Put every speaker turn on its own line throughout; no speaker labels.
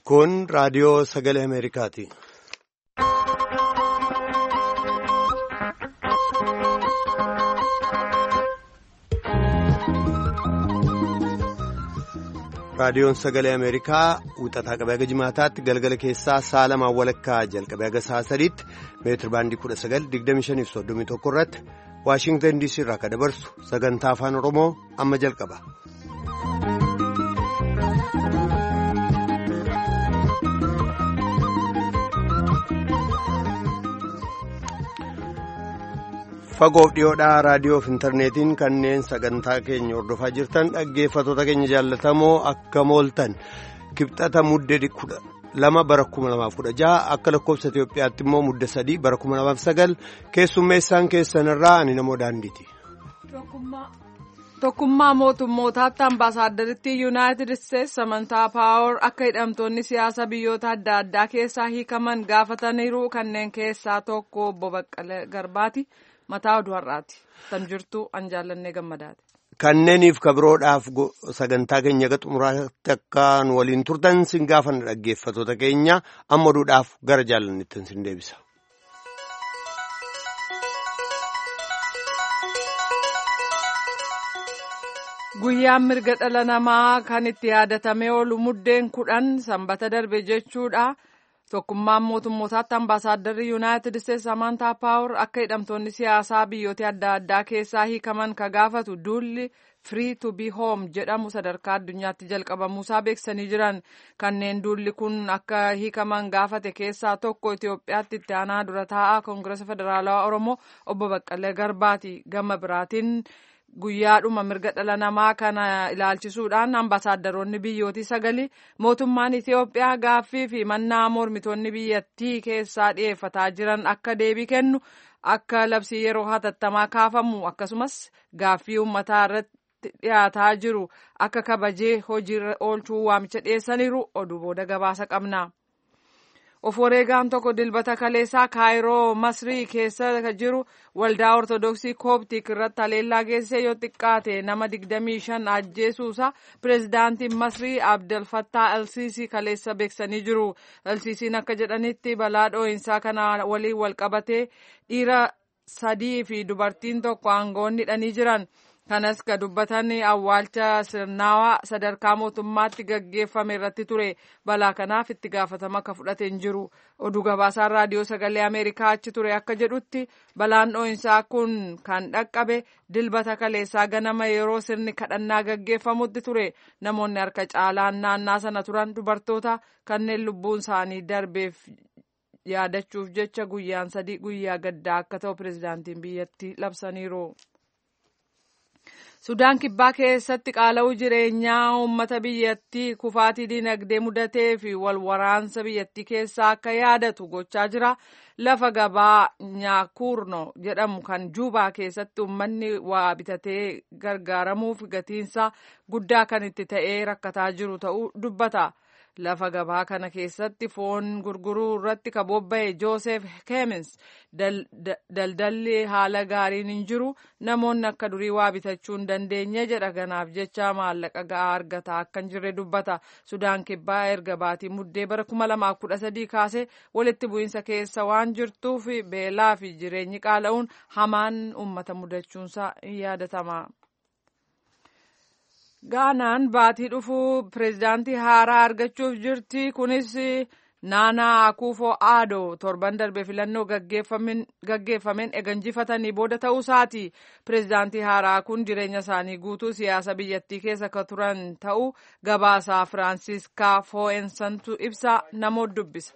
Kun raadiyoo sagalee Ameerikaati. Raadiyoon sagalee Ameerikaa wixataa qabee haga jimaataatti galgala keessaa sa'a lamaan walakkaa jalqabee haga sa'a sadiitti meetir baandii 19:25-31 irratti Waashingtan DC irraa kan dabarsu sagantaa afaan Oromoo amma jalqaba. Fagoof dhiyoodhaa raadiyoo fi intarneetiin kanneen sagantaa keenya hordofaa jirtan dhaggeeffattoota keenya jaallatamoo akka mooltan kibxata muddee 2 bara 2016 akka lakkoofsa Itoophiyaatti immoo muddee 3 bara 2009 keessummeessaan keessanirraa ani namoo daandiiti.
Tokkummaa mootummootaatti ambaasaaddaritti yuunaayitid isteetsi Samantaa Paawer akka hidhamtoonni siyaasa biyyoota adda addaa keessaa hiikaman gaafataniiru kanneen keessaa tokko obbo Baqqalee Garbaati. Mataa oduu har'aati. Tan jirtu an jaallannee gammadaati.
Kanneeniif kabiroodhaaf sagantaa keenya xumuraatti akka nu waliin turtan sin gaafanna dhaggeeffattoota keenya amma oduudhaaf gara jaallanneetti sin deebisa.
Guyyaan mirga dhala namaa kan itti yaadatamee oolu muddeen 10 sanbata darbe jechuudha. Tokkummaan mootummootaatti ambaasaadarri yuunaayitid isteetsi Samantaa Paawer akka hidhamtoonni siyaasaa biyyoota adda addaa keessaa hiikaman ka gaafatu duulli Free to be Home jedhamu sadarkaa addunyaatti jalqabamuusaa beeksisanii jiran. Kanneen duulli kun akka hiikaman gaafate keessaa tokko Itoophiyaatti itti aanaa dura taa'aa Koongiresa Federaalawaa Oromoo obbo Baqqalee Garbaati. Gama biraatiin guyyaadhuma mirga dhala namaa kana ilaalchisuudhaan ambaasaadaronni biyyootii 9 mootummaan Itoophiyaa gaaffii fi mannaa mormitoonni biyyattii keessaa dhiyeeffataa jiran akka deebii kennu akka labsii yeroo hatattamaa kaafamu akkasumas gaaffii uummataa irratti dhiyaataa jiru akka kabajee hojiirra oolchuu waamicha dhiyeessaniiru oduu booda gabaasa qabna. Of wareegaan tokko dilbata kaleessaa Kaayiroo Masrii keessa jiru waldaa Ortodoksii Kooptik irratti haleellaa geessisee yoo xiqqaate nama 25 ajjeesuusaa pireezidaantiin Masrii Abdel Fattah El-Sisi kaleessa beeksisanii jiru. El-Sisiin akka jedhanitti balaa dhoo'insaa kana waliin wal qabatee dhiira 3 fi dubartiin tokko aangoonni hidhanii jiran. Kanas ka dubbatan awwaalcha sirnaawaa sadarkaa mootummaatti gaggeeffame irratti ture. Balaa kanaaf itti gaafatama akka fudhate hin jiru. Oduu gabaasaan raadiyoo sagalee Ameerikaa achi ture akka jedhutti balaan dhoo'insaa kun kan dhaqqabe dilbata kaleessaa ganama yeroo sirni kadhannaa gaggeeffamutti ture. Namoonni harka caalaan naannaa sana turan dubartoota kanneen lubbuun isaanii darbeef yaadachuuf jecha guyyaan 3 guyyaa gaddaa akka ta'u pireezidaantiin biyyattii labsaniiru. Sudaan kibbaa keessatti qaala'uu jireenyaa uummata biyyattii kufaatii dinagdee mudatee fi walwaraansa biyyattii keessaa akka yaadatu gochaa jira. Lafa gabaa Nyaakurno jedhamu kan Juubaa keessatti uummanni waa bitatee gargaaramuuf gatiinsa guddaa kan itti ta'ee rakkataa jiru ta'uu dubbata. Lafa gabaa kana keessatti foon gurguruu irratti ka bobba'e Joosef Keemins daldalli haala gaariin hin jiru namoonni akka durii waa bitachuu hin dandeenye jedha. Kanaaf jecha maallaqa ga'aa argataa akka hin jirre dubbata. Sudaan kibbaa erga baatii muddee bara 2013 kaasee walitti bu'iinsa keessa waan jirtuuf beelaa fi jireenyi qaala'uun hamaan uummata mudachuunsaa hin yaadatama. Gaanaan baatii dhufuu pireezidaantii haaraa argachuuf jirti. Kunis Naanaa Akufo-Addo torban darbe filannoo gaggeeffameen eeganjifatanii booda ta'uu isaati. Pireezidaantii haaraa kun jireenya isaanii guutuu siyaasa biyyattii keessa ka turan ta'uu gabaasaa Firaansiiskaa Foo'ensantu ibsa namoota dubbisa.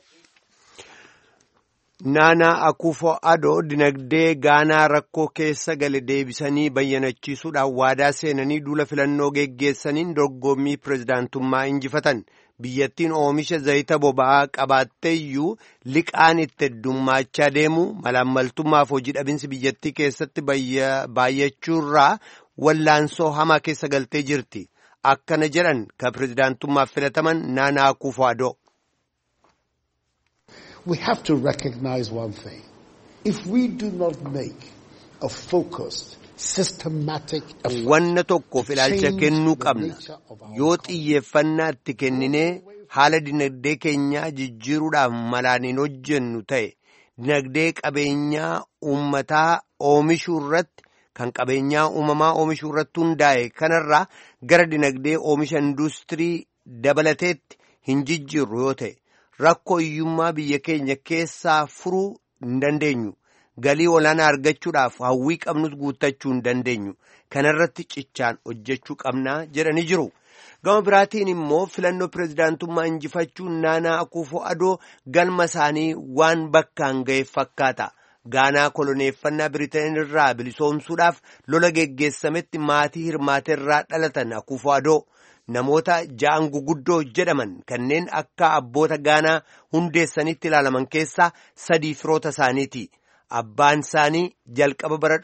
Naanaa Akufo-Addo dinagdee Gaanaa rakkoo keessa gale deebisanii bayyanachiisuudhaan waadaa seenanii duula filannoo geggeessaniin dorgommii pireezidaantummaa injifatan. Biyyattiin oomisha zayita boba'aa qabaatteeyyuu liqaan itti heddummaachaa deemu malaammaltummaaf hojii dhabinsi biyyattii keessatti baay'achuurraa wallaansoo hamaa keessa galtee jirti. Akkana jedhan ka pireezidaantummaaf filataman Naanaa Akufo-Addo.
We have to recognize one thing. If we do not make a focused, systematic effort
wanna tokkoof ilaalcha kennuu qabna. Yoo xiyyeeffannaa itti kenninee haala dinagdee keenyaa jijjiiruudhaaf malaan hin hojjennu ta'e dinagdee qabeenyaa uummataa oomishuu irratti kan qabeenyaa uumamaa oomishuu irratti hundaa'e kanarraa gara dinagdee oomisha industirii dabalateetti hin jijjiirru yoo ta'e rakkoo hiyyummaa biyya keenya keessaa furuu hin dandeenyu. Galii olaanaa argachuudhaaf hawwii qabnus guuttachuu hin dandeenyu. Kanarratti cichaan hojjechuu qabnaa jedhanii jiru. Gama biraatiin immoo filannoo pirezidaantummaa injifachuun Naanaa Akufo-Adoo galma isaanii waan bakkaan ga'e fakkaata. Gaanaa koloneeffannaa Biriteen irraa bilisoomsuudhaaf lola geggeessametti maatii hirmaate irraa dhalatan Akufo-Adoo namoota 6 guguddoo jedhaman kanneen akka abboota Gaanaa hundeessanitti ilaalaman keessaa 3 firoota isaaniiti. Abbaan isaanii jalqaba bara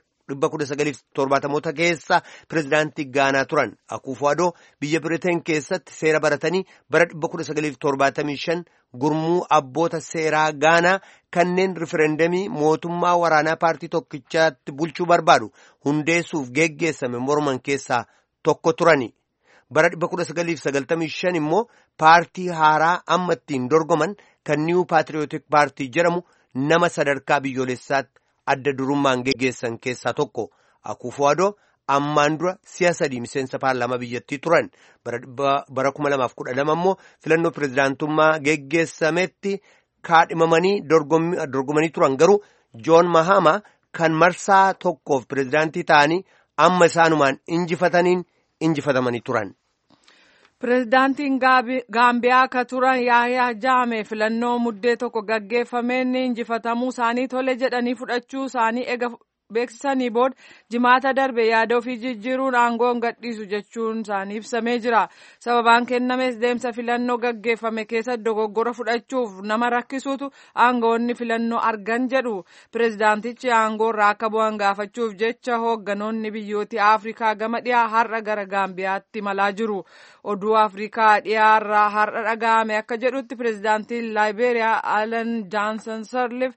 1970 keessa pirezidaantii Gaanaa turan. Akufo-Adoo biyya Biriteen keessatti seera baratanii bara 1975 gurmuu abboota seeraa Gaanaa kanneen rifereendamii mootummaa waraanaa paartii tokkichaatti bulchuu barbaadu hundeessuuf geggeessame morman keessaa tokko turani. Bara 1995 immoo paartii haaraa amma ittiin dorgoman kan New Patriotic Party jedhamu nama sadarkaa biyyoolessaatti adda durummaan geggeessan keessaa tokko. Akufo-Adoo ammaan dura si'a 3 miseensa paarlaamaa biyyattii turan. Bara 2012 immoo filannoo pirezidaantummaa geggeessametti kaadhimamanii dorgomanii turan garuu Joon Mahama kan marsaa tokkoof pirezidaantii ta'anii amma isaanumaan injifatamanii turan.
Pireezidaantiin Gaambiyaa akka turan Yaayaa Jaamee filannoo muddee tokko gaggeeffameen injifatamuu isaanii tole jedhanii fudhachuu isaanii ega beeksisanii booda jimaata darbe yaada ofii jijjiiruun aangoo gadhiisu jechuun isaanii ibsamee jira. Sababaan kennames deemsa filannoo gaggeeffame keessa dogoggora fudhachuuf nama rakkisuutu aangoonni filannoo argan jedhu. Pireezidaantichi aangoo irraa akka bu'an gaafachuuf jecha hoogganoonni biyyoota Afrikaa gama dhiyaa har'a gara Gaambiyaatti malaa jiru. Oduu Afrikaa dhiyaarraa har'a dhaga'ame akka jedhutti pireezidaantiin Laayibeeriyaa Alan Johnson Sirleef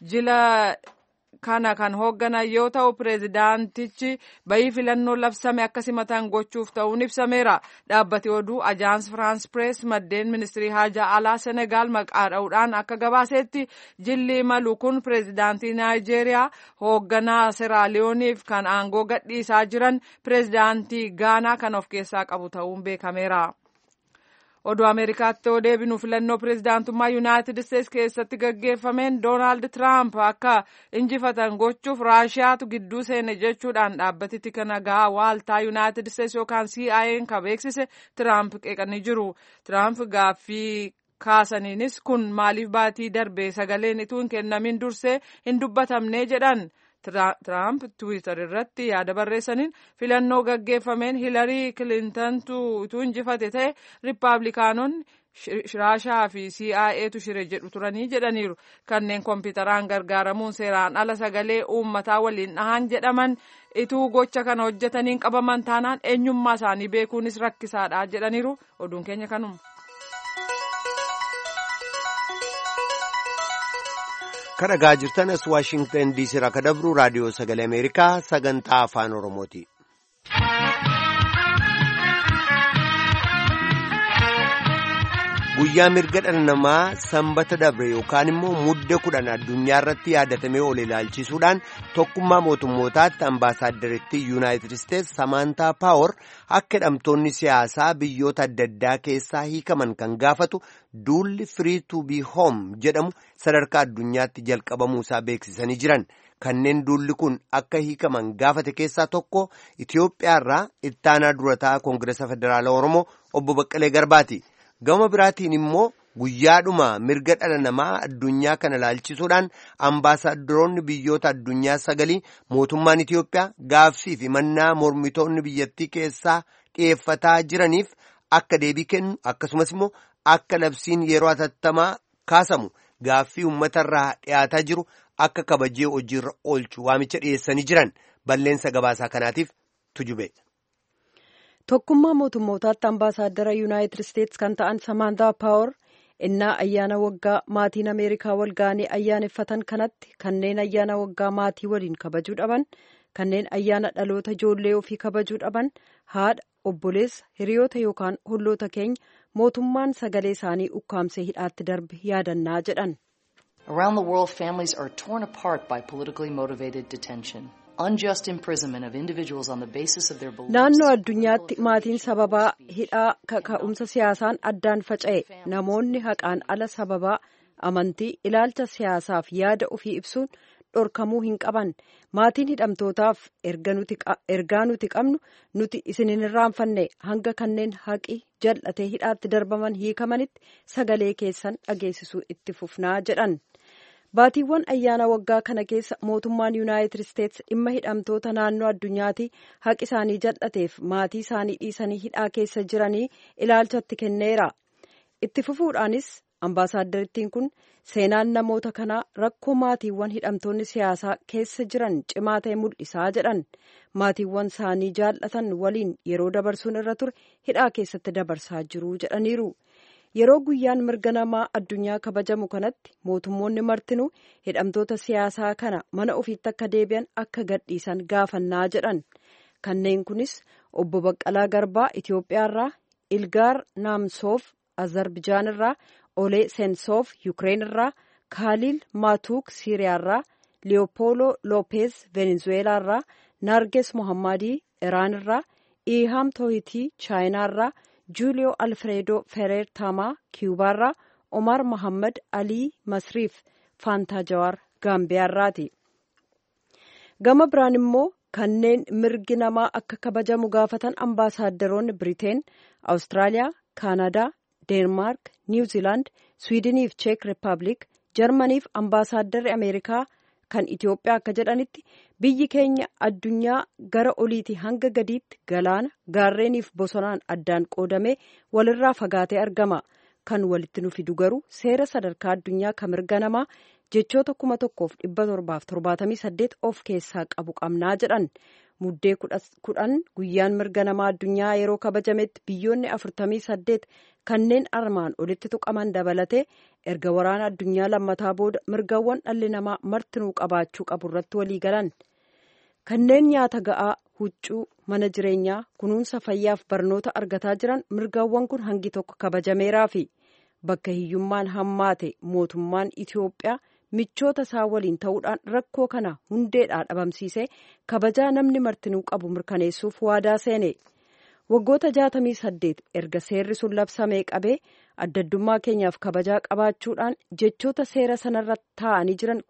jila kana kan hoogganan yoo ta'u pireezidaantichi bayii filannoo labsame akka simatan gochuuf ta'uun ibsameera. Dhaabbati oduu Ajaans Firaans Pirees maddeen ministirii haajaa alaa Senegaal maqaa dha'uudhaan akka gabaasetti jilli malu kun pireezidaantii Naayijeeriyaa hoogganaa Seraaliyooniif kan aangoo gadhiisaa jiran pireezidaantii Gaanaa kan of keessaa qabu ta'uun beekameera. Oduu Ameerikaatti yoo deebinu filannoo pireezidaantummaa Yuunaayitid Isteetsi keessatti gaggeeffameen Doonaald Tiraamp akka injifatan gochuuf Raashiyaatu gidduu seene jechuudhaan dhaabbatitti kan nagaa waaltaa Yuunaayitid Isteetsi yookaan CIA'n kan beeksise Tiraamp qeeqanii jiru. Tiraamp gaaffii kaasaniinis kun maaliif baatii darbee sagaleen utuu hin kennamin dursee hin dubbatamne jedhan. Tiraamp Tiwiitar irratti yaada barreessaniin filannoo gaggeeffameen Hilarii Kilintantu utuu injifate ta'e Rippaabilikaanonni Raashaa fi CIA'tu shire jedhu turanii jedhaniiru. Kanneen kompiitaraan gargaaramuun seeraan ala sagalee uummataa waliin dhahan jedhaman ituu gocha kana hojjetaniin qabaman taanaan eenyummaa isaanii beekuunis rakkisaadha jedhaniiru. Oduun keenya kanuma.
Kan dhagaa jirtan as Waashingtan DC irraa kan dabru raadiyoo sagalee Ameerikaa sagantaa afaan Oromooti. Guyyaa mirga dhala namaa sanbata dabre yookaan immoo mudde 10 addunyaa irratti yaadatamee ol ilaalchisuudhaan tokkummaa mootummootaatti ambaasaaddaritti Yuunaayitid Isteetsi Samaantaa Paawer akka hidhamtoonni siyaasaa biyyoota adda addaa keessaa hiikaman kan gaafatu duulli Free to be Home jedhamu sadarkaa addunyaatti jalqabamuu isaa beeksisanii jiran. Kanneen duulli kun akka hiikaman gaafate keessaa tokko Itoophiyaarraa ittaanaa durataa Koongireesa Federaalaa Oromoo obbo Baqqalee Garbaati. Gama biraatiin immoo guyyaadhuma mirga dhala namaa addunyaa kana ilaalchisuudhaan ambaasaaddoroonni biyyoota addunyaa 9 mootummaan Itoophiyaa gaaffii fi mannaa mormitoonni biyyattii keessaa dhiyeeffataa jiraniif akka deebii kennu akkasumas immoo akka labsiin yeroo hatattamaa kaasamu gaaffii uummatarraa dhiyaataa jiru akka kabajee hojiirra oolchu waamicha dhiyeessanii jiran balleensa gabaasaa kanaatiif tujube.
Tokkummaa mootummootaatti ambaasaaddara Yuunaayitid Isteetsi kan ta'an Samaantaa Paawer innaa ayyaana waggaa maatiin Ameerikaa wal ga'anii ayyaaneffatan kanatti kanneen ayyaana waggaa maatii waliin kabajuu dhaban, kanneen ayyaana dhaloota ijoollee ofii kabajuu dhaban, haadha, obboleessa, hiriyoota yookaan holloota keenya mootummaan sagalee isaanii ukkaamsee hidhaatti darbe yaadannaa jedhan.
Around the world, families are torn apart by politically motivated detention. Unjust imprisonment of individuals on the basis of their beliefs.
Naannoo addunyaatti maatiin sababaa hidhaa kaka'umsa siyaasaan addaan faca'e namoonni haqaan ala sababaa amantii ilaalcha siyaasaaf yaada ofii ibsuun dhorkamuu hin qaban. Maatiin hidhamtootaaf ergaa nuti qabnu nuti isin hin irraanfanne hanga kanneen haqi jal'atee hidhaatti darbaman hiikamanitti sagalee keessan dhageessisuu itti fufnaa jedhan. Baatiiwwan ayyaana waggaa kana keessa mootummaan Yuunaayitid Isteets dhimma hidhamtoota naannoo addunyaatti haqi isaanii jal'ateef maatii isaanii dhiisanii hidhaa keessa jiranii ilaalchatti kenneera. Itti fufuudhaanis ambaasaaddariittiin kun seenaan namoota kanaa rakkoo maatiiwwan hidhamtoonni siyaasaa keessa jiran cimaa ta'e mul'isaa jedhan. Maatiiwwan isaanii jaallatan waliin yeroo dabarsuun irra ture hidhaa keessatti dabarsaa jiru jedhaniiru. Yeroo guyyaan mirga namaa addunyaa kabajamu kanatti mootummoonni martinuu hidhamtoota siyaasaa kana mana ofiitti akka deebi'an akka gadhiisan gaafannaa jedhan. Kanneen kunis obbo Baqqalaa Garbaa Itoophiyaarraa, Ilgaar Naamsoof Azerbijaanirraa, Olee Sensoof Yukireeniirraa, Kaaliil Maatuuk Siiriyaarraa, Leopooloo Loopeez Venezuweelaarraa, Naarges Mohammadii Iraanirraa, Ihaam Toohitii Chaayinaarraa, Juuliyoo Alfreedoo Fereer Tamaa Kiyubaarraa, Omar Mohammad Alii Masriif Faantaa Jawaar Gaambiyaarraati. Gama biraan immoo kanneen mirgi namaa akka kabajamu gaafatan ambaasaaddoroonni Biriteen, Awustiraaliyaa, Kaanadaa, Deenmaark, Niwuziilaand, Swiidiniif Cheek Rippaabilik, Jarmaniif ambaasaadarri Ameerikaa kan Itoophiyaa akka jedhanitti biyyi keenya addunyaa gara oliitii hanga gadiitti galaana gaarreeniif bosonaan addaan qoodamee walirraa fagaatee argama. Kan walitti nu fidu garuu seera sadarkaa addunyaa kan mirga namaa jechoota 1778 of keessaa qabu qabnaa jedhan. Muddee 10 guyyaan mirga namaa addunyaa yeroo kabajametti biyyoonni 48 kanneen armaan olitti tuqaman dabalatee erga waraana addunyaa lammataa booda mirgawwan dhalli namaa martinuu qabaachuu qabu irratti walii galan. Kanneen nyaata ga'aa, huccuu, mana jireenyaa, kunuunsa fayyaaf barnoota argataa jiran mirgawwan kun hangi tokko kabajameeraa fi bakka hiyyummaan hammaate mootummaan Itoophiyaa michoota isaa waliin ta'uudhaan rakkoo kana hundeedhaa dhabamsiisee kabajaa namni martinuu qabu mirkaneessuuf waadaa seene. Waggoota 68 erga seerri sun labsamee qabee addaddummaa keenyaaf kabajaa qabaachuudhaan jechoota seera sanarra taa'anii jiran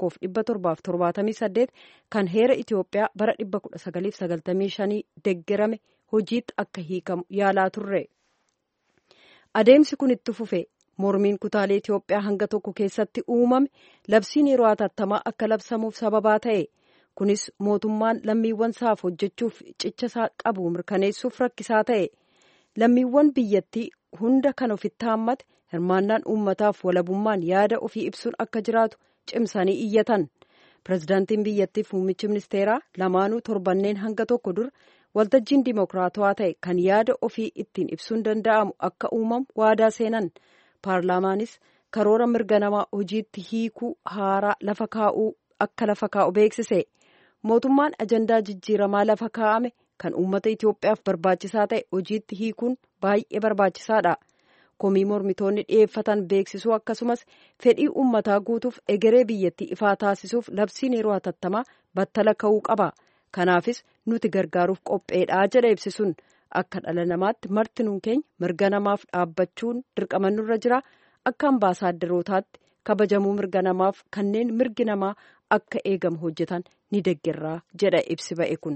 1778 kan heera Itoophiyaa bara 1995 deeggarame hojiitti akka hiikamu yaalaa turre. Adeemsi kun itti fufe. Mormiin kutaalee Itoophiyaa hanga tokko keessatti uumame labsiin yeroo hatattamaa akka labsamuuf sababaa ta'e. Kunis mootummaan lammiiwwan isaaf hojjechuuf cicha isaa qabu mirkaneessuuf rakkisaa ta'e. Lammiiwwan biyyattii hunda kan ofitti haammate hirmaannaan uummataaf walabummaan yaada ofii ibsuun akka jiraatu cimsanii iyyatan. Pireezidaantiin biyyattiif muummichi ministeeraa lamaanuu torbanneen hanga tokko dura waltajjiin dimokiraatawaa ta'e kan yaada ofii ittiin ibsuun danda'amu akka uumamu waadaa seenan. Paarlaamaanis karoora mirga namaa hojiitti hiikuu haaraa akka lafa kaa'u beeksise. Mootummaan ajandaa jijjiiramaa lafa kaa'ame kan uummata Itoophiyaaf barbaachisaa ta'e hojiitti hiikuun baay'ee barbaachisaadha. Komii mormitoonni dhiyeeffatan beeksisuu akkasumas fedhii uummataa guutuuf egeree biyyattii ifaa taasisuuf labsiin yeroo hatattamaa battala ka'uu qaba. Kanaafis nuti gargaaruuf qopheedhaa jedha ibsisuun. Akka dhala namaatti martinuun keenya mirga namaaf dhaabbachuun dirqama nurra jira. Akka ambaasaadarootaatti kabajamuu mirga namaaf kanneen mirgi namaa akka eegamu hojjetan ni deeggarraa jedha ibsi ba'e kun.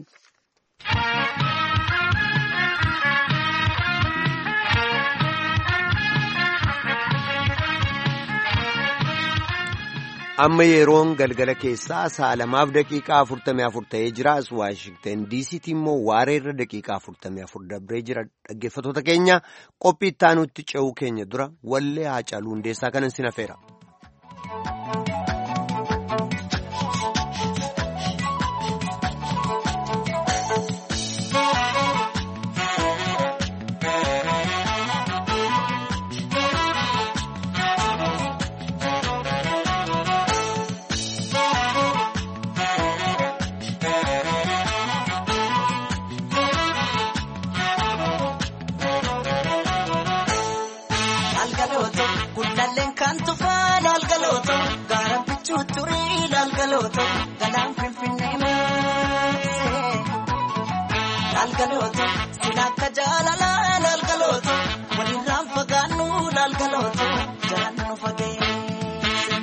Amma yeroon galgala keessaa 2:44 ta'ee jira. As Waashingtan DC'tti immoo waareerra daqiiqaa 44 dabree jira. Dhaggeeffattoota keenya qophii itti aanutti ce'uu keenya dura wallee Haacaaluu Hundeessaa kanan sin hafeera.
Lalgaloto, galang finfinne maase. Lalgaloto, silakka jalala. Lalgaloto, walirraan fagaannu. Lalgaloto, jalaan nu fageesse.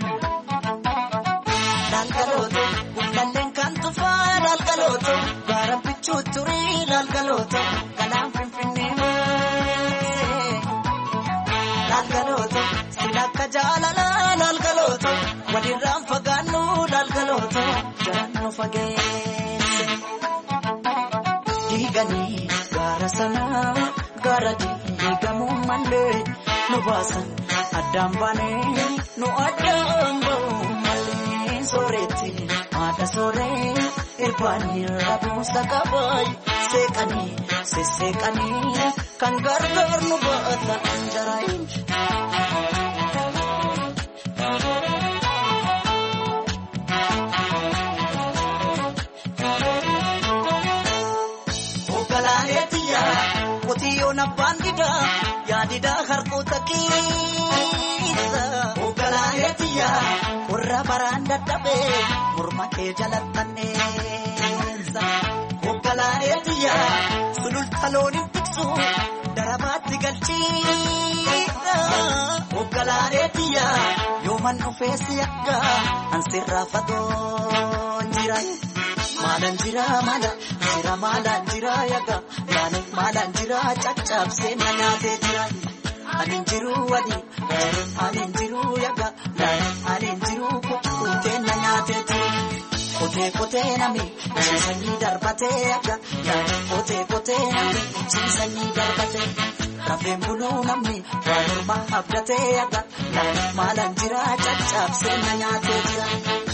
Lalgaloto, gullalleen kan tufaa. Lalgaloto, gaara bichuu turii. Lalgaloto, galaan finfinne maase. Lalgaloto, silakka jalala. Lalgaloto, walirraan fagaannu. Lalgaloto, jalaan nu fageesse. Diiganii gaara sanaa gaara diigamuu malee nu baasan addaan baanee nu addaan ba'uu malee sooretti haadha sooree irbaanii rabuusa qabaay seeqanii sesseeqanii kan gargaar nu baatan anjaraayi. Kotiyoon abbaan didaa yaadidaa harkoota keessa. Ogalaaleetiyaa warra baraan dadhabee morma kee jalattanneessa. Ogalaaleetiyaa sululta looniin tiksu darabaatti galchiidha. Ogalaaleetiyaa yooman dhufeessi akka ansirraa fatoon jira. Maalaan jira maalaan jira yaga maalaan jira caccabsee na nyaatee jira. Ani jiru wali ani jiru yaga ani jiru kutee na nyaatee jira. Kotee nami ciisanii darbatee yaga kotee nami ciisanii darbatee. Rafeen buluu namni waan morma abdatee yaga maalaan jira caccabsee na nyaatee jira.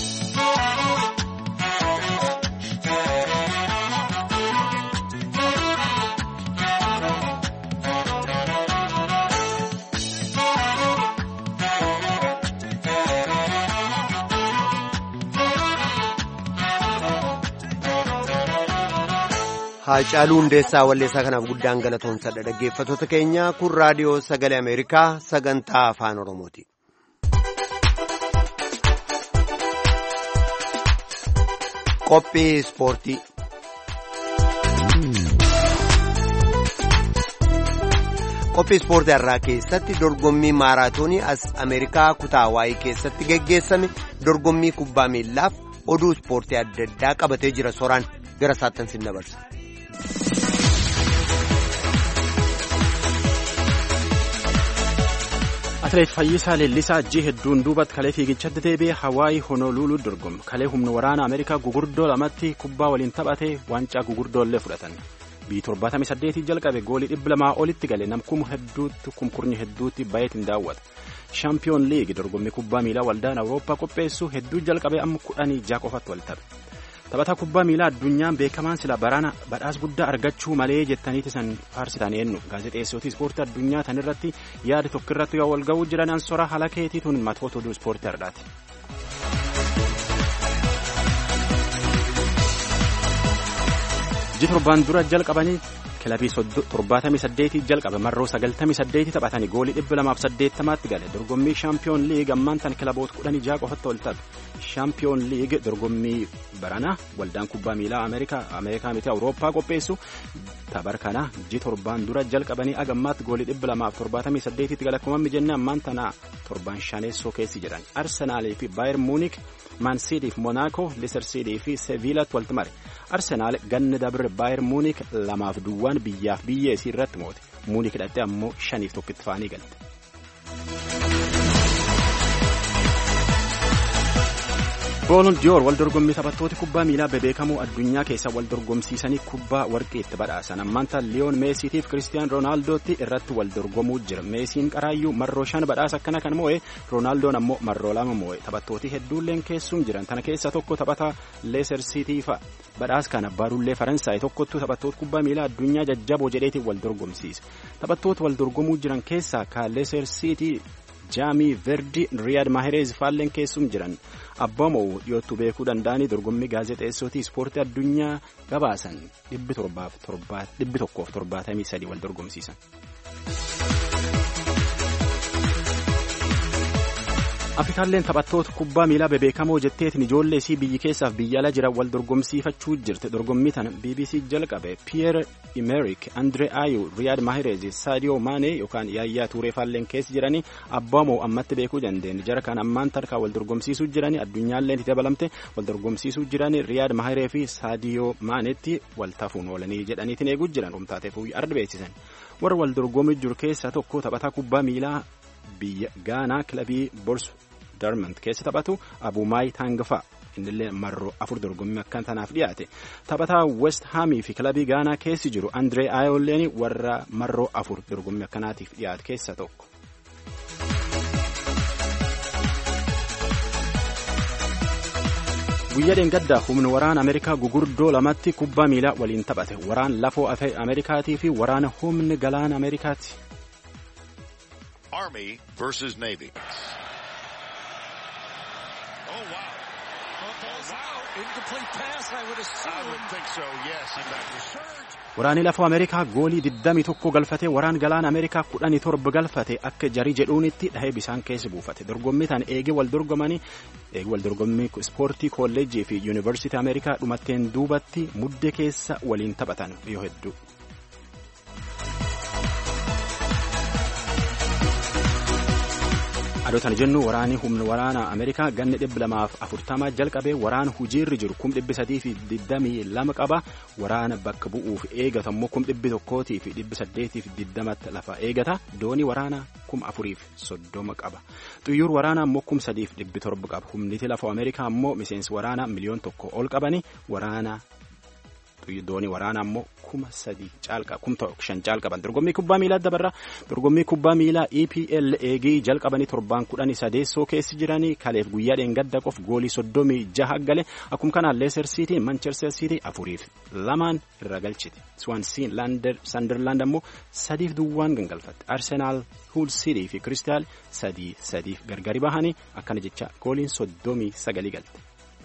Haacaaluu Hundeessaa walleessaa kanaaf guddaan galatoomsadha. Dhaggeeffattoota keenya kun raadiyoo sagalee Ameerikaa sagantaa afaan Oromooti. Qophii ispoortii. Qophii ispoortii har'aa keessatti dorgommii maaraatoonii as Ameerikaa kutaa Hawaayii keessatti geggeessame dorgommii kubbaa miillaaf oduu ispoortii adda addaa qabatee jira. Soraan gara saattan sin dabarsa.
Atileet Fayyisaa Leellisaa jii hedduun duubatti kalee fiigichatti deebi'ee Hawaayii Honooluuluu dorgome. Kalee humna waraana Ameerikaa gugurdoo lamatti kubbaa waliin taphatee waancaa gugurdoollee fudhatan. Biyyi 78 jalqabe goolii 200 olitti gale namkum hedduutti kumkurnyi hedduutti baay'eetiin daawwata. Shaampiyoon liigi dorgommii kubbaa miilaa waldaan Awurooppaa qopheessu hedduu jalqabe amma 16 qofatti wal taphe. Taphataa kubbaa miilaa addunyaan beekamaan sila baraana badhaas guddaa argachuu malee jettaniiti san faarsitan eenyu gaazexeessootii ispoortii addunyaa tan irratti yaada tokko irratti yoo wal ga'uu jiran ansora haala keetiituun matoota oduu ispoortii har'aati. Jitorban dura jalqabanii kilabii 78 jalqabe marroo 98 taphatanii goolii 280tti gale. Dorgommii shaampiyoon liig ammaan tan kilaboota 16 qofatti wal taphe. Shaampiyoon liig dorgommii barana waldaan kubbaa miilaa Ameerikaa miti Awurooppaa qopheessu tapar kana jitorban dura jalqabanii agammaatti goolii 278tti gale. Akkuma jenne ammaan tana torban shaneessoo keessi jedhan Arsenaalii fi Baayer Muunik, Man City fi Monaco, Leicester City fi Sevillatti walitti mare. Arsenaal ganna dabre Baayer Muunik 2-2 biyyaaf biyya isii irratti moote. Muunik hidhatte ammoo 5-1 itti faanii galte. Boolon Diyoor wal dorgommii taphattoota kubbaa miilaa bebeekamoo addunyaa keessa wal dorgomsiisanii kubbaa warqee itti badhaasan. Ammaanta Liyoon Meesiitiif Kiristiyaan Roonaaldootti irratti wal dorgomuu jira. Meesiin qaraayyuu marroo 5 badhaasa akkana kan moo'e, Roonaaldoon ammoo marroo 2 moo'e. Taphattooti hedduulleen keessum jiran. Tana keessa tokko taphataa Leicester City fa'a. Badhaas kana baarullee Faransaay tokkottu taphattoota kubbaa miilaa addunyaa jajjaboo jedheetiin wal dorgomsiisa. Taphattoota wal dorgomuu jiran keessaa ka Leicester City Jaamii Verdi Riyaad Mahrez faalleen keessum jiran. Abbaamoo dhiyootti beekuu danda'anii dorgommii gaazexeessootii ispoortii addunyaa gabaasan 173 wal dorgomsiisan. Afrikaalleen taphattoota kubbaa miilaa bebeekamoo jetteetiin ijoollee isii biyyi keessaaf biyya ala jiran wal dorgomsiifachuu jirte. Dorgommii tana BBC jalqabe. Pierre Emerick, Andre Ayew, Riyad Mahrez, Sadio Mane yookaan Yaayyaa Tuuree faalleen keessa jiranii abbaa moo ammatti beekuu dandeenye. Jara kan ammaan tarkaa wal dorgomsiisuu jiranii addunyaalleen itti dabalamte wal dorgomsiisuu jiranii Riyad Mahrez fi Sadio Manetti wal tafuun oolanii jedhaniitiin eeguu jiran humtaateef arda beeksisan. Warra wal dorgomii jiru keessaa tokko taphataa kubbaa miilaa biyya Gaanaa kilabii Bors Darmant keessa taphatu Abumaay Tangafaa innillee marroo 4 dorgommii akkan tanaaf dhiyaate. Taphataa West Hamii fi kilabii Gaanaa keessi jiru Andre Ayolleen warra marroo 4 dorgommii akkanaatiif dhiyaate keessa tokko. Guyyaa dheengaddaa humni waraana Ameerikaa gugurdoo lamatti kubbaa miilaa waliin taphate. Waraan lafoo Ameerikaatii fi waraana humni galaana Ameerikaati.
Army versus Navy. Oh, wow. Incomplete pass, I would assume. I would think so, yes. And that resurge.
Waraanni lafoo Ameerikaa goolii 21 galfate waraan galaana Ameerikaa 17 galfate akka jarii jedhuunitti dhahee bisaan keessa buufate. Dorgommii tan eegee wal dorgommii ispoortii kolleejjii fi yuunivarsiitii Ameerikaa dhumatteen duubatti mudde keessa waliin taphatan yoo hedduu. Adootan jennu waraanni humna waraana Ameerikaa ganna 240 jalqabee waraana hujiirri jiru 322 qaba. Waraana bakka bu'uuf eegatu immoo 1,820 lafa eegata. Doonii waraana 430 qaba. Xiyyaarri waraanaa immoo 3,700 qaba. Humniti lafa Ameerikaa immoo miseensi waraanaa 1,000,000 ol qabani. Waraana doonii waraanaa immoo 3,500 caal qaban. Dorgommii kubbaa miilaa dabarra. Dorgommii kubbaa miilaa EPL eegii jalqabanii 7-13 keessa jiranii kaleef guyyaa dheengadda qof goolii 36 gale. Akkuma kanaan Leicester City Manchester City 4-2 irra galchite. Swansea Sunderland ammoo 3-2 gangalfatte. Arsenal Hull City fi Crystal 3-3 gargari bahanii akkana jecha gooliin 39 galte.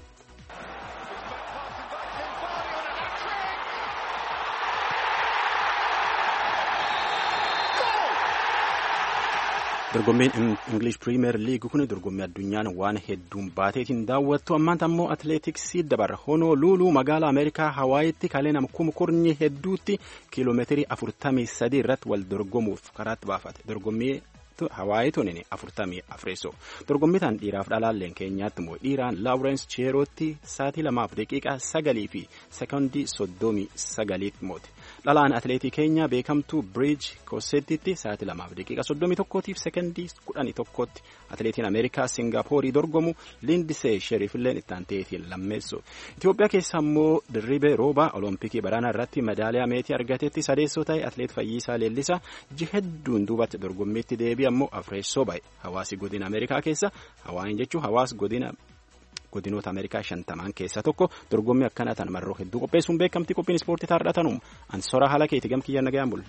Dorgommiin English Premier League kun dorgommii addunyaan waan hedduun baateetiin daawwattu. Ammaan ammoo atileetiksii dabarra. Honolulu magaalaa Ameerikaa Hawaayitti kaleen kumkurni hedduutti kiiloomeetirii 43 irratti wal dorgomuuf karaatti baafate. Dorgommii Hawaayii tunin 44. Dorgommii tan dhiiraaf dhalaalleen keenyaatti immoo dhiiraan Laawurens Cheerootti sa'aatii 2:09 fi sekoondii 39 moote. Dhalaan atileetii keenya beekamtuu Bridge Kosettitti sa'aatii 2:31 fi sekoondii 11tti atileetiin Ameerikaa Singapoorii dorgomu Lindisee Sherifilleen itti aanteetiin lammeessu. Itoophiyaa keessa immoo Dirribee Roobaa Olompikii baraana irratti madaaliyaa meetii argateetti sadeessoo ta'e atileet Fayyisaa Leellisaa hedduun duubatti dorgommiitti deebi'e ammoo afreessoo ba'e. Hawaasi godina Ameerikaa keessa Hawaayin jechuun hawaas godinoota Ameerikaa 50 keessaa tokko dorgommii akkanaa tan marroo hedduu qopheessuun beekamtii. Qophiin ispoortii taardhatanum ansora haala keeti gamkiyyaa nagayaan bulle.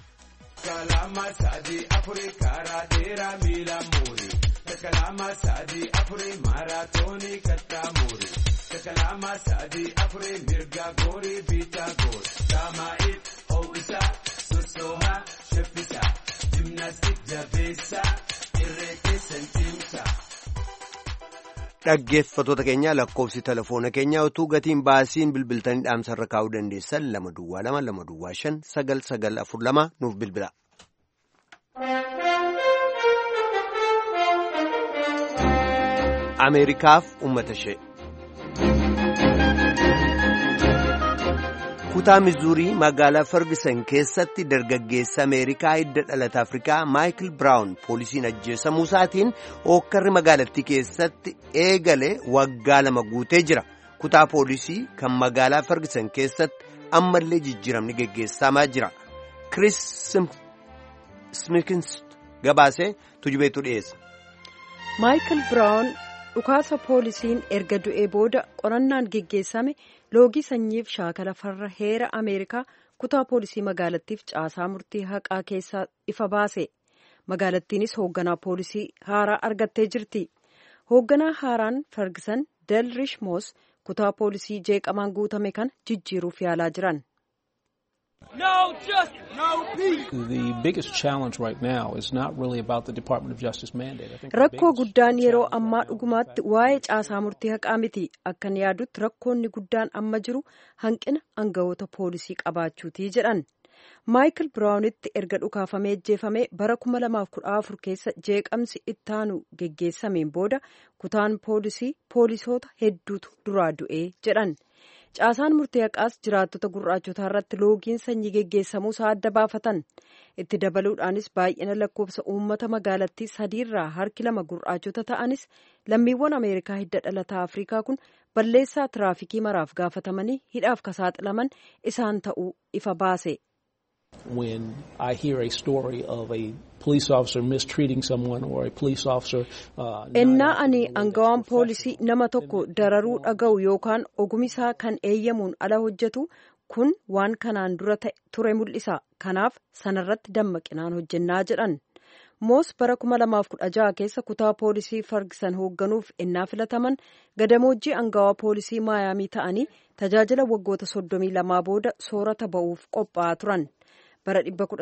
Dhaggeeffattoota keenya lakkoofsi telefoona keenyaa utuu gatiin baasiin bilbiltanii dhaamsarra kaa'uu dandeessan 222-255-9942 nuuf bilbila. Ameerikaaf uummata ishee. Kutaa Mizuurii magaalaa Ferguson keessatti dargaggeessa Ameerikaa hidda dhalata Afrikaa Michael Brown poolisiin ajjeesamuu isaatiin hookkarri magaalattii keessatti eegale waggaa 2 guutee jira. Kutaa poolisii kan magaalaa Ferguson keessatti ammallee jijjiiramni geggeessamaa jira. Chris Smikins gabaasee tujubeetu dhiyeessa.
Michael Brown dhukaasa poolisiin erga du'ee booda qorannaan geggeessame loogii sanyiif shaakala farra heera Ameerikaa kutaa poolisii magaalattiif caasaa murtii haqaa keessaa ifa baase. Magaalattiinis hoogganaa poolisii haaraa argattee jirti. Hoogganaa haaraan Ferguson Delrish Moss kutaa poolisii jeeqamaan guutame kan jijjiiruuf yaalaa jiran.
No justice, no peace.
The biggest challenge right now is not really about the Department of Justice mandate.
Rakkoo guddaan yeroo ammaa dhugumaatti waa'ee caasaa murtii haqaa miti. Akkan yaadutti rakkoonni guddaan amma jiru hanqina aangawoota poolisii qabaachuutii jedhan. Maayikil Biraawunitti erga dhukaafamee ajjeefamee bara 2014 keessa jeeqamsi ittaanu geggeessameen booda kutaan poolisoota hedduutu duraa du'ee jedhan. Caasaan murtii haqaas jiraattota gurraachotaa irratti loogiin sanyii geggeessamuu isaa adda baafatan. Itti dabaluudhaanis baay'ina lakkoofsa uummata magaalattii 3 harki 2 gurraachota ta'anis lammiiwwan Ameerikaa hidda dhalataa Afrikaa kun balleessaa tiraafikii maraaf gaafatamanii hidhaaf saaxilaman isaan ta'uu ifa baase.
When I hear a story of a police officer mistreating someone or a police officer
ennaa ani aangawaan poolisii nama tokko dararuu dhaga'u yookaan ogumisaa kan eeyyamuun ala hojjetu kun waan kanaan dura ture mul'isa. Kanaaf sanarratti dammaqinaan hojjennaa jedhan. Moos bara 2016 keessa kutaa poolisii Ferguson hoogganuuf ennaa filataman gadamoojjii aangawaa poolisii Maayaamii ta'anii tajaajila waggoota 32 booda soorata ba'uuf qophaa'aa turan. Bara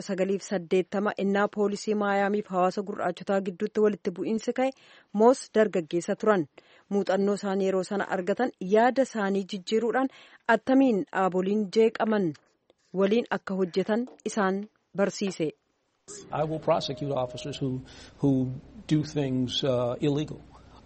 1980 ennaa poolisii Maayaamiif hawaasa gurraachotaa gidduutti walitti bu'iinsi ka'e Moos dargaggeessa turan. Muuxannoo isaanii yeroo sana argatan yaada isaanii jijjiiruudhaan attamiin dhaaboliin jeeqaman waliin akka hojjetan isaan barsiise.
I will prosecute officers who do things illegal.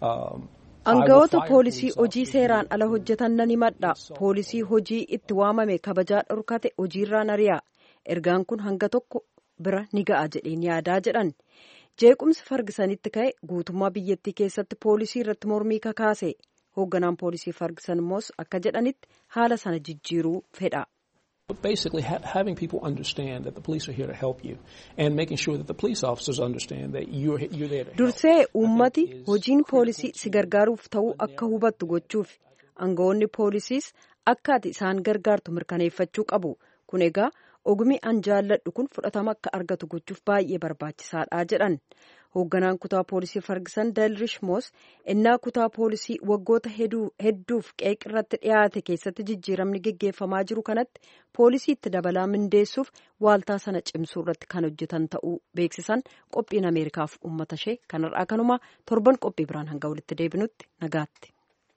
Aangawoota poolisii hojii seeraan ala hojjetan nan himadha. Poolisii hojii itti waamame kabajaa dhorkate hojiirraan ari'a. Ergaan kun hanga tokko bira ni ga'a jedheen yaadaa jedhan. Jeequmsi Fergusonitti ka'e guutummaa biyyattii keessatti poolisii irratti mormii kakaase. Hoogganaan poolisii Ferguson immoos akka jedhanitti haala sana jijjiiruu fedha.
Basically, having people understand that the police are here to help you and making sure that the police officers understand that you're there to help.
Dursee uummati hojiin poolisii si gargaaruuf ta'uu akka hubattu gochuuf aangawoonni poolisiis akka ati isaan gargaartu mirkaneeffachuu qabu. Kun egaa ogumii an jaalladhu kun fudhatama akka argatu gochuuf baay'ee barbaachisaadha jedhan. Hoogganaan kutaa poolisii Ferguson Dalrish Moos ennaa kutaa poolisii waggoota hedduuf qeeqirratti dhiyaate keessatti jijjiiramni geggeeffamaa jiru kanatti poolisii itti dabalaa mindeessuuf waaltaa sana cimsuu irratti kan hojjetan ta'uu beeksisan. Qophiin Ameerikaaf uummata ishee kanarraa kanuma torban qophii biraan hanga walitti deebinutti nagaatti.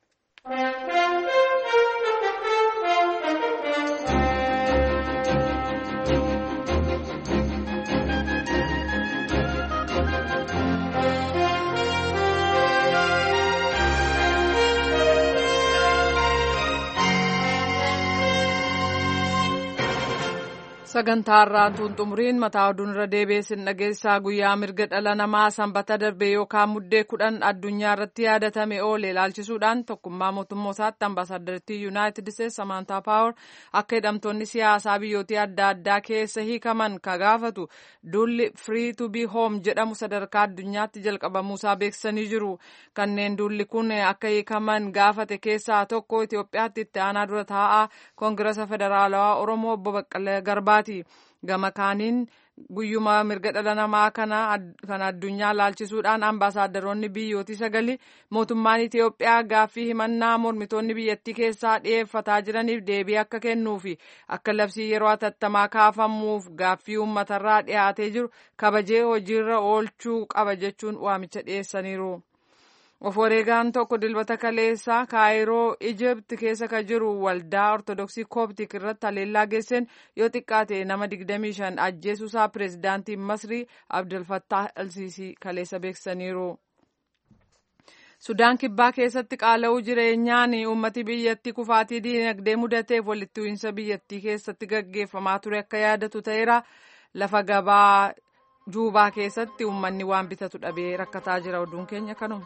Sagantaa irraan xumuriin mataa oduun irra deebiin dhageessaa guyyaa mirga dhala namaa sanbata darbe yookaan muddee 10 addunyaa irratti yaadatame oole ilaalchisuudhaan tokkummaa mootummootaatti ambaasaaddartii yuunaayitid isteetsi Samantaa Paawer akka hidhamtoonni siyaasaa biyyootii adda addaa keessa hiikaman ka gaafatu duulli Free to be Home jedhamu sadarkaa addunyaatti jalqabamuusaa beeksisanii jiru. Kanneen duulli kun akka hiikaman gaafate keessaa tokko Itoophiyaatti itti aanaa dura taa'aa Koongirasa Federaalawaa Oromoo Obbo Baqqalee Garbaa. Gama kaaniin guyyuma mirga dhala namaa kana addunyaa laalchisuudhaan ambaasaaddaroonni biyyootii 9 mootummaan Itoophiyaa gaaffii himannaa mormitoonni biyyattii keessaa dhiyeeffataa jiraniif deebii akka kennuufi akka labsii yeroo hatattamaa kaafamuuf gaaffii uummatarraa dhiyaatee jiru kabajee hojiirra oolchuu qaba jechuun waamicha dhiyeessaniiru. Of wareegaan tokko dilbata kaleessaa Kaayiroo Ijipt keessa ka jiru waldaa Ortodoksii Kooptik irratti haleellaa geesseen yoo xiqqaate nama 25 ajjeesuusaa pireezidaantiin Masrii Abdel Fattah El-Sisi kaleessa beeksisaniiru. Sudaan kibbaa keessatti qaala'uu jireenyaan uummati biyyattii kufaatii diinagdee mudateef walitti bu'iinsa biyyattii keessatti gaggeeffamaa ture akka yaadatu ta'eera. Lafa gabaa Juubaa keessatti uummanni waan bitatu dhabee rakkataa jira. Oduun keenya kanuma.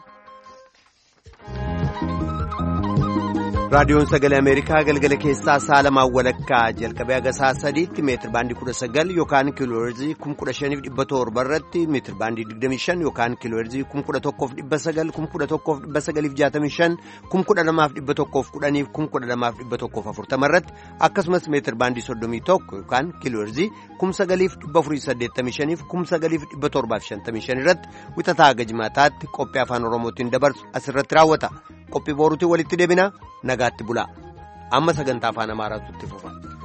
raadiyoon sagalee ameerikaa galgala keessaa saalamaan walakkaa jalqabee haga sa'a 3tti meetir baandii 19 yookaan kiilooherzii 15,700 irratti meetir baandii 25 yookaan kiilooherzii 11,900 11,965 12,110 12,140 irratti akkasumas meetir baandii 31 yookaan kiilooherzii 9,485 9,755 irratti wixataa haga jimaataatti qophii afaan oromootiin dabarsu asirratti raawwata. Qophii booruutiin walitti deebina nagaatti bulaa amma sagantaa afaan amaaraatu itti fufa.